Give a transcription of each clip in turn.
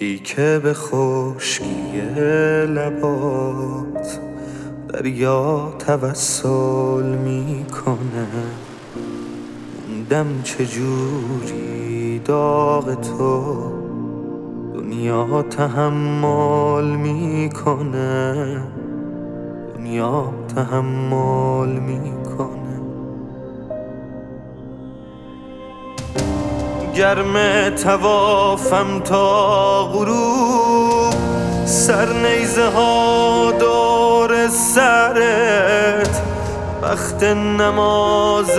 موجی که به خشکی لبات دریا توسل میکنه، موندم چجوری داغ تو دنیا تحمل میکنه، دنیا تحمل میکنه. گرم توافم تا غروب، سر نیزه ها دور سرت، وقت نماز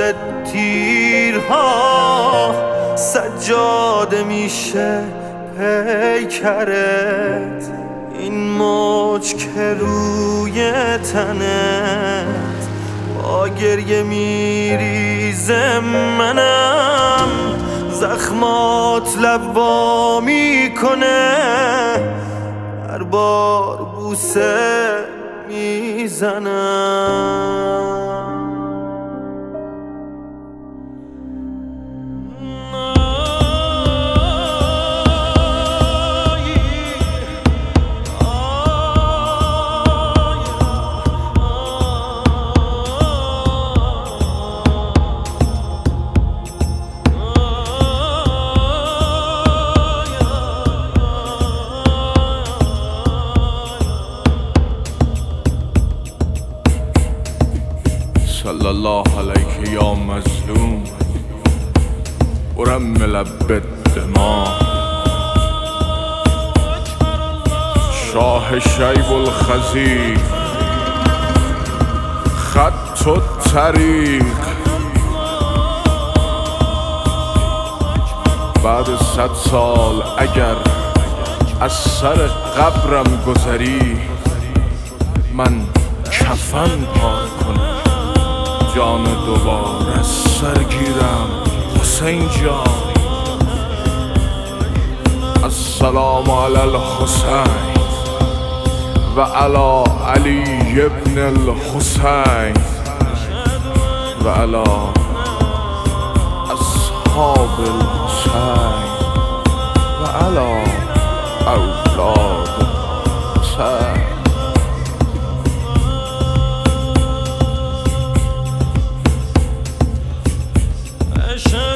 تیرها سجاده میشه پیکرت. این موج که روی تنت با گریه میریزه، منم زخمات لبوا میکنه، هر بار بوسه میزنم. صلی الله علیک یا مظلوم ورمل بالدماء، شاه شیب الخزی خط الطریق. بعد 100 سال اگر از سر قبرم گذری، من کفن پار کنم، جان دوباره از سر گیرم. حسین جان، السلام علی الحسین و علی علی ابن الحسین و علی اصحاب الحسین و علی اولاد الحسین. عشق